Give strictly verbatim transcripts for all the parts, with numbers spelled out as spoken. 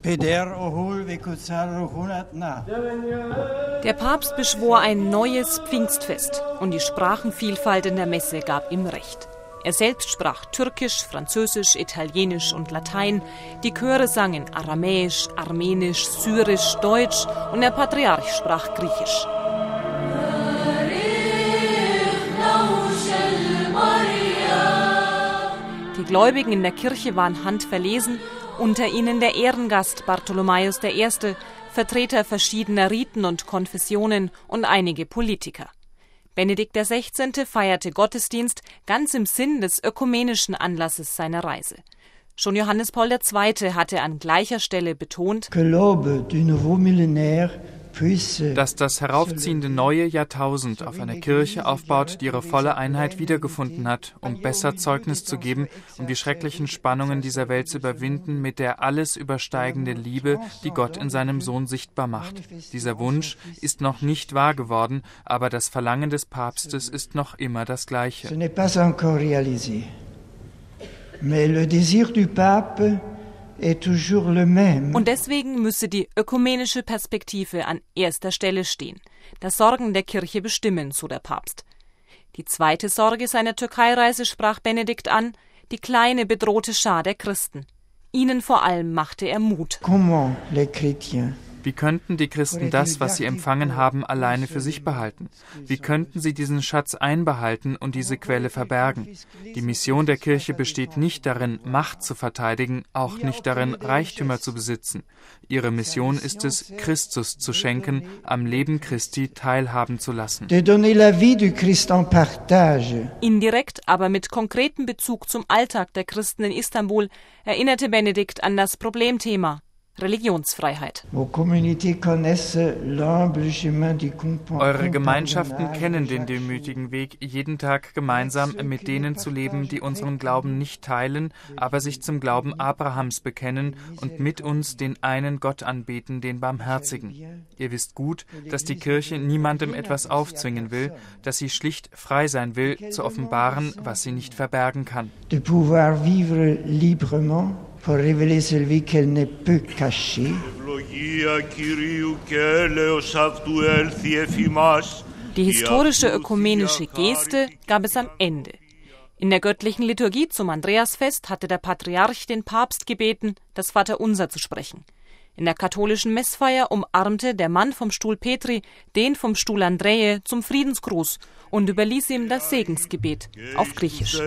Der Papst beschwor ein neues Pfingstfest und die Sprachenvielfalt in der Messe gab ihm recht. Er selbst sprach Türkisch, Französisch, Italienisch und Latein. Die Chöre sangen Aramäisch, Armenisch, Syrisch, Deutsch und der Patriarch sprach Griechisch. Die Gläubigen in der Kirche waren handverlesen, unter ihnen der Ehrengast Bartholomäus der Erste, Vertreter verschiedener Riten und Konfessionen und einige Politiker. Benedikt der Sechzehnte feierte Gottesdienst ganz im Sinn des ökumenischen Anlasses seiner Reise. Schon Johannes Paul der Zweite hatte an gleicher Stelle betont, dass das heraufziehende neue Jahrtausend auf einer Kirche aufbaut, die ihre volle Einheit wiedergefunden hat, um besser Zeugnis zu geben, um die schrecklichen Spannungen dieser Welt zu überwinden mit der alles übersteigende Liebe, die Gott in seinem Sohn sichtbar macht. Dieser Wunsch ist noch nicht wahr geworden, aber das Verlangen des Papstes ist noch immer das gleiche. Ce n'est pas encore réalisé. Mais le désir du pape Und deswegen müsse die ökumenische Perspektive an erster Stelle stehen. Das Sorgen der Kirche bestimmen, so der Papst. Die zweite Sorge seiner Türkeireise sprach Benedikt an, die kleine bedrohte Schar der Christen. Ihnen vor allem machte er Mut. Comment les chrétiens? Wie könnten die Christen das, was sie empfangen haben, alleine für sich behalten? Wie könnten sie diesen Schatz einbehalten und diese Quelle verbergen? Die Mission der Kirche besteht nicht darin, Macht zu verteidigen, auch nicht darin, Reichtümer zu besitzen. Ihre Mission ist es, Christus zu schenken, am Leben Christi teilhaben zu lassen. Indirekt, aber mit konkretem Bezug zum Alltag der Christen in Istanbul, erinnerte Benedikt an das Problemthema Religionsfreiheit. Eure Gemeinschaften kennen den demütigen Weg, jeden Tag gemeinsam mit denen zu leben, die unseren Glauben nicht teilen, aber sich zum Glauben Abrahams bekennen und mit uns den einen Gott anbeten, den Barmherzigen. Ihr wisst gut, dass die Kirche niemandem etwas aufzwingen will, dass sie schlicht frei sein will, zu offenbaren, was sie nicht verbergen kann. De pouvoir vivre librement pour révéler celui qu'elle ne peut cacher. Die historische ökumenische Geste gab es am Ende. In der göttlichen Liturgie zum Andreasfest hatte der Patriarch den Papst gebeten, das Vaterunser zu sprechen. In der katholischen Messfeier umarmte der Mann vom Stuhl Petri den vom Stuhl Andreae zum Friedensgruß und überließ ihm das Segensgebet auf Griechisch.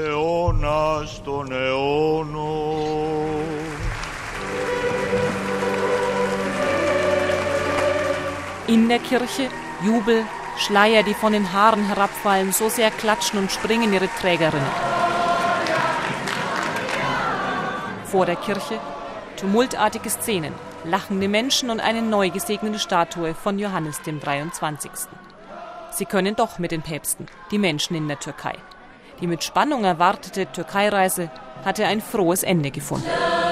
In der Kirche Jubel, Schleier, die von den Haaren herabfallen, so sehr klatschen und springen ihre Trägerinnen. Vor der Kirche tumultartige Szenen, lachende Menschen und eine neu gesegnete Statue von Johannes dem dreiundzwanzigsten Sie können doch mit den Päpsten, die Menschen in der Türkei. Die mit Spannung erwartete Türkeireise hatte ein frohes Ende gefunden.